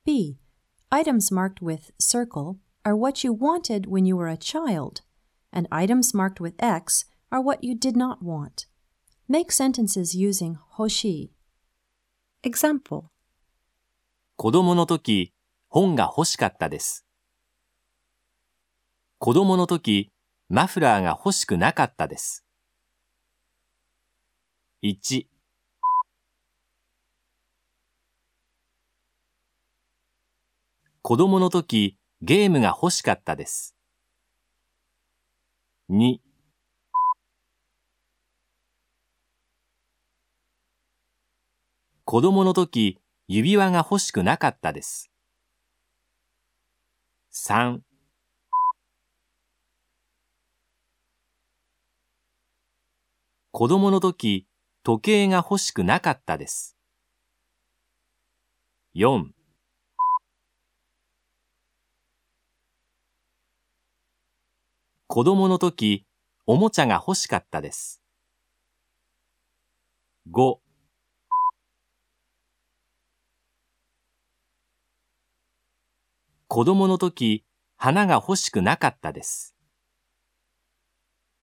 B. Items marked with circle are what you wanted when you were a child, and items marked with X are what you did not want. Make sentences using 欲しい. Example. 子供の時、本が欲しかったです。子供の時、マフラーが欲しくなかったです。1、子供の時、ゲームが欲しかったです。2、子供の時、指輪が欲しくなかったです。3、子供の時、時計が欲しくなかったです。4、子供の時、おもちゃが欲しかったです。5、子供の時、花が欲しくなかったです。